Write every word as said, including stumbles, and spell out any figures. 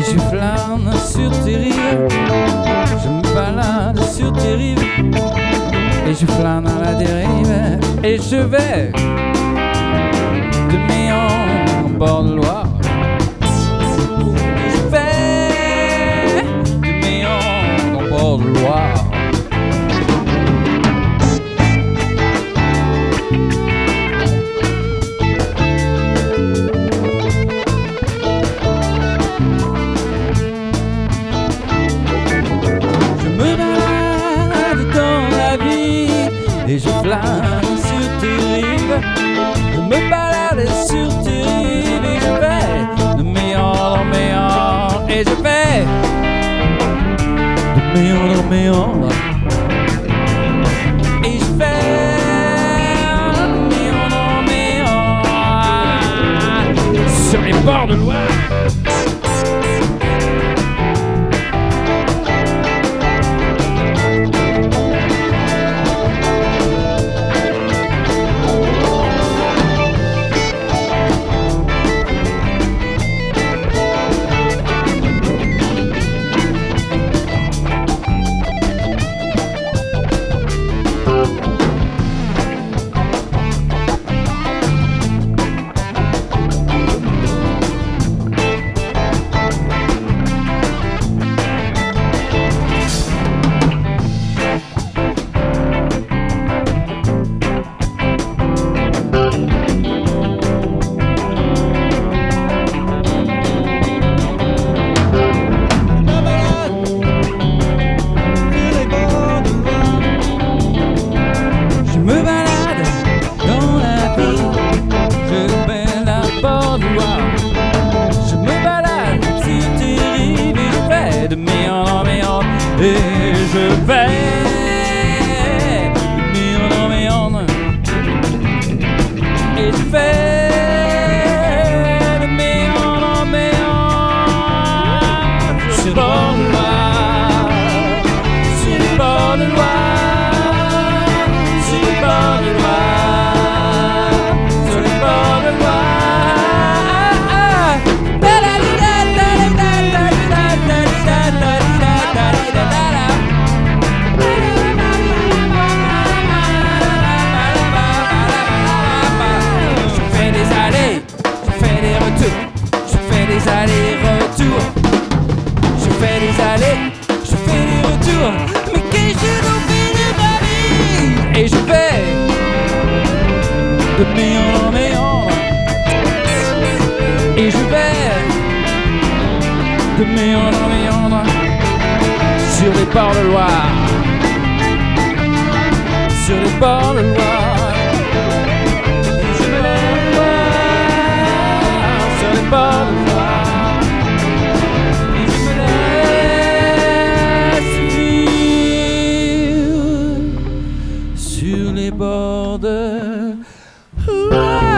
Et je flâne sur tes rives, je me balade sur tes rives, et je flâne à la dérive, et je vais de Méon en bord de Loire. Je vais de Méon en bord de Loire. Et je flâne sur tes rives, je me balade sur tes rives, et je vais de méandre en méandre, et je vais de méandre en méandre, et je vais de méandre en méandre sur les bords de Loire. Et je vais de méandre en méandre, et je vais de méandre en méandre sur les bords de Loire, sur les bords de Loire, sur les bords de Loire, sur les bords de Loire. Des allers-retours, je fais des allers, je fais des retours, mais qu'ai-je donc fait de ma vie? Et je vais de méandre en méandre, et je vais de méandre en méandre sur les bords de Loire, sur les bords de Loire. Je me lève sur les bords de Loire. Sur les bords de